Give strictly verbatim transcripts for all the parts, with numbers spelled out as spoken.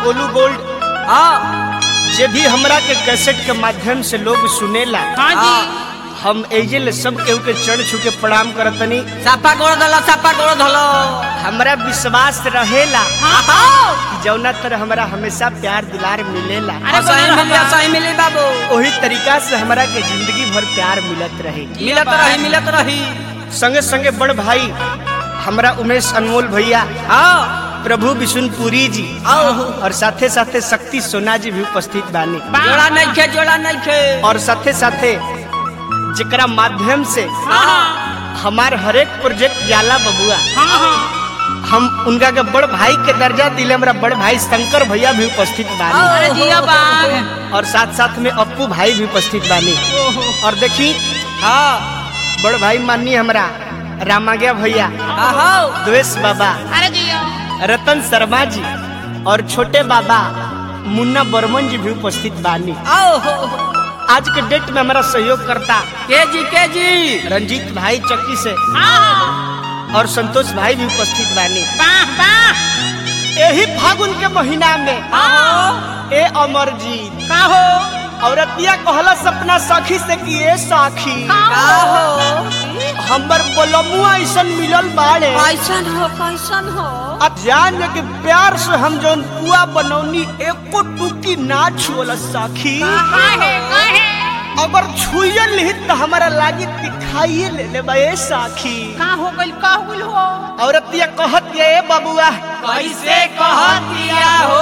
Golu gold जे भी हमरा के कैसेट के माध्यम से लोग सुनेला। हाँ जी हम एजेल सब केहू के चढ़ छू के प्रणाम करतनी। सापा गोड़ धलो सापा गोड़ धलो। हमरा विश्वास रहेला हाँ जौना तरह हमरा हमेशा प्यार दुलार मिलेला। अरे सही मिली सही मिली बाबू। वही तरीका से हमरा के जिंदगी भर प्यार मिलत रहे मिलत रही मिलत रही। संगे संगे बड़ भाई हमरा उमेश अनमोल भैया, हाँ प्रभु विशुनपुरी जी और साथे साथे शक्ति सोना जी भी उपस्थित बानी। जोड़ा नहीं खे जोड़ा नहीं खे। और साथे साथे जेकरा माध्यम से हमार हरेक प्रोजेक्ट जाला बबुआ, हम उनका के बड़ भाई के दर्जा दिले। हमरा बड़ भाई शंकर भैया भी उपस्थित बानी। अरे जिया बाग। और साथ साथ में अप्पू भाई भी उपस्थित बानी। और देखी हाँ बड़ भाई माननी हमरा रामाज्ञा भैया, द्वेष बाबा, अरे जिया रतन शर्मा जी और छोटे बाबा मुन्ना बर्मन जी भी उपस्थित बानी। आज के डेट में हमारा सहयोग करता के जी के जी रंजीत भाई चक्की से और संतोष भाई भी उपस्थित बानी। वाह वाह। यही फागुन के महीना में ए अमरजीत का हो औरतिया कहला सपना सखी से कि ए सखी हमर बोलमुआ ऐसन मिलल बाड़े कैसन हो कैसन हो। अब जान के प्यार से हम जौन पुआ बनौनी एको टुकी ना छुअल सखी। अगर छुए ली तो हमारा लागी दिखाइए ले ले बे सखी। का हो गइल का होइल हो। औरतिया कहत ये ए बबुआ कैसे कहतिया हो।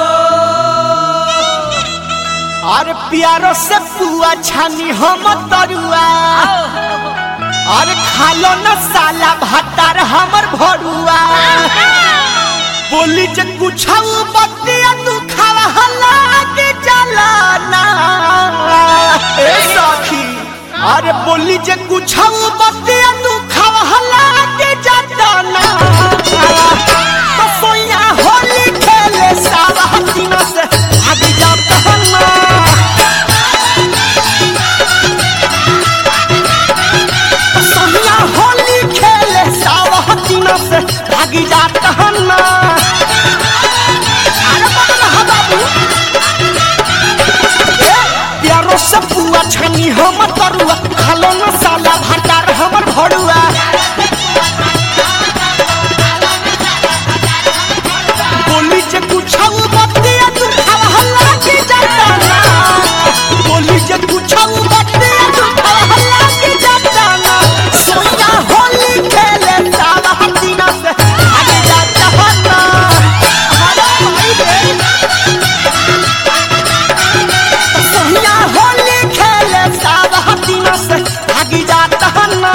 और प्यारो से पुआ छानी हम तरुआ और खालो न साला भातार हमर भरुआ। बोली जे कुछ बतिया तू खाला के जलाना ए सखी। अरे बोली जे कुछ बतिया तू खाला के जलाना। तो सोया होली खेले सारा दिनों से आगे जाता ना। होली खेले सावा दिनों से भागी जाता ना। प्यारो से पुआ छनी हम तरुआ खालो न साला भातार हमर भरुआ। बोली जे कुछ बतिया तू खाला के जाता ना। बोली जे कुछ बतिया तू खाला के जाता ना। सोया होली खेले सावा दिनों से आगे जाता ना। सोया होली खेले सावा दिनों से आगे जाता ना।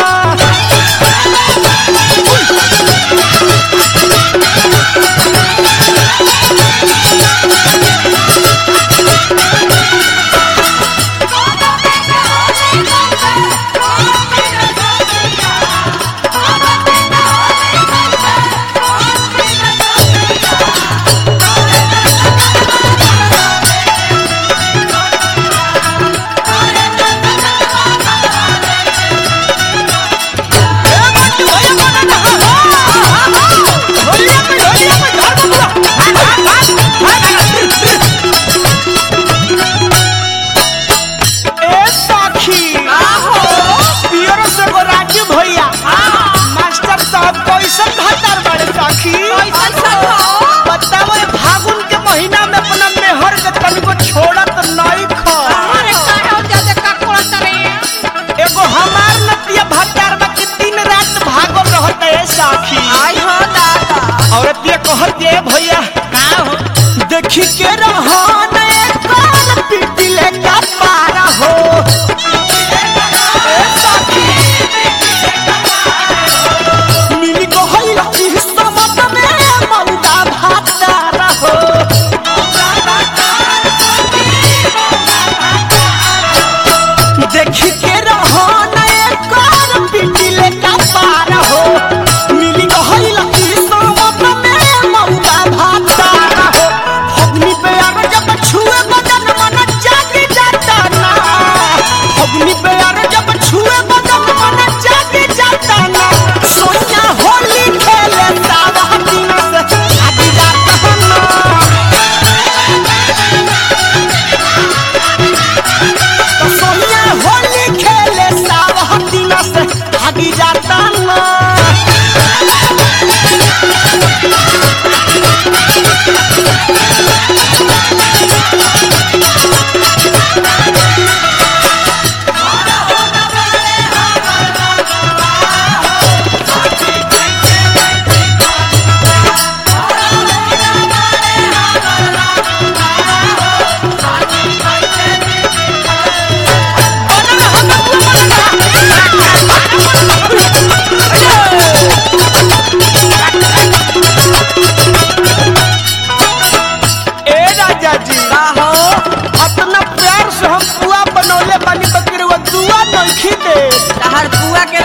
भैया देखी के रहो पिटले का पारा हो। मिली गहल समत में मौदा भातारा हो। देखी के रहो पिटले का पारा हो। मिली गहल समत में मौदा भातारा हो। अग्नि पे आर जब छुए बदन मन जागे जाता ना। अग्नि पे आर जब छुए बदन मन जागे जाता ना। सोया होली खेले सावा दिनों से आगे जाता ना।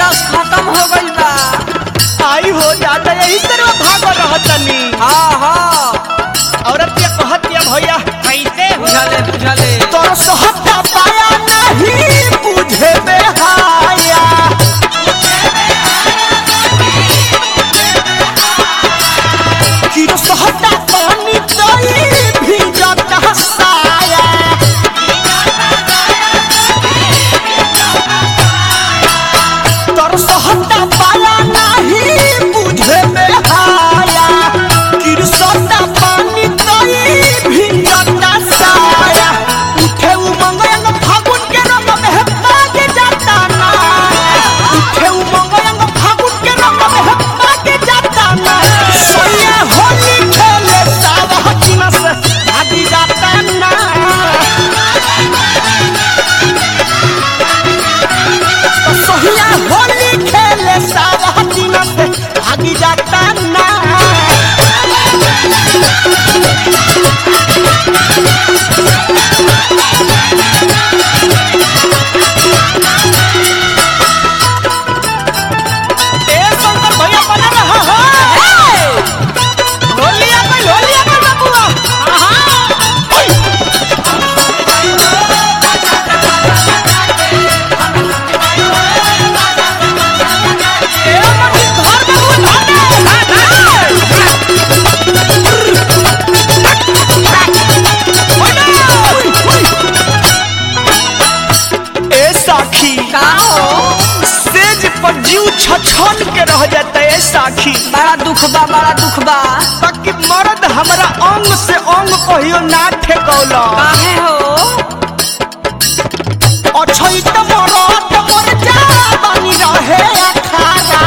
रस खत्म हो गइल बा। आई हो जाता यही तरह भाग रहतनी। हाँ हाँ औरत ये कहतिया भैया कैसे बुझले बुझले तोर सोहता पाया नहीं बुझे बेहाया कि सोहता पानी तई भीजत हसाया तोर सोहता पाया नहीं बुझे बेहाया कि सोहता पानी तई भीजत हसाया उठे उमंग अंग फागुन के रंग में भाग जाता ना उठे उमंग अंग फागुन के रंग में भाग जाता ना सोया होली खेले सावहतिना से भागी जाता ना तो सोहिया होली खेले सावहतिना से भागी जाता ना ए शंकर भैया बना रहा हो होलिया में होलिया में बबुआ ए मनी घर बबुआ ए साखी का हो सेज पर जीव छछन के रह जाता है साखी बड़ा दुख बा बड़ा दुख बा। ताकि मर्द हमारा अंग से अंग कहियो ना ठेकौला काहे हो अछई त मरद मर जा बनी रहे अखारा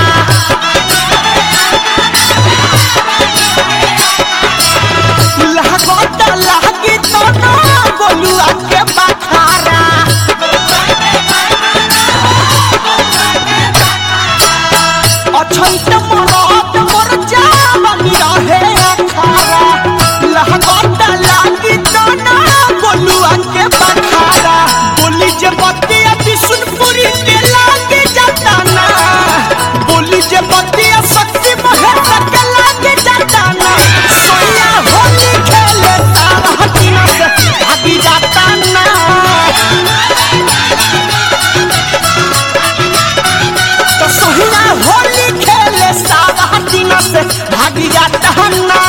लागत लागी तो ना बोलुआ के बखारा अछई त मरद मर जा बनी रहे अखारा लागत लागी तो ना बोलुआ के बखारा बोली जे बतिया बिशुनपुरी के लागे जाता ना बोली जे बतिया शक्ति महेश के लागे जाता ना सोया होली खेले सावहतिना से भागी जाता ना तो सोहिया होली खेले सावहतिना से भागी जाता ना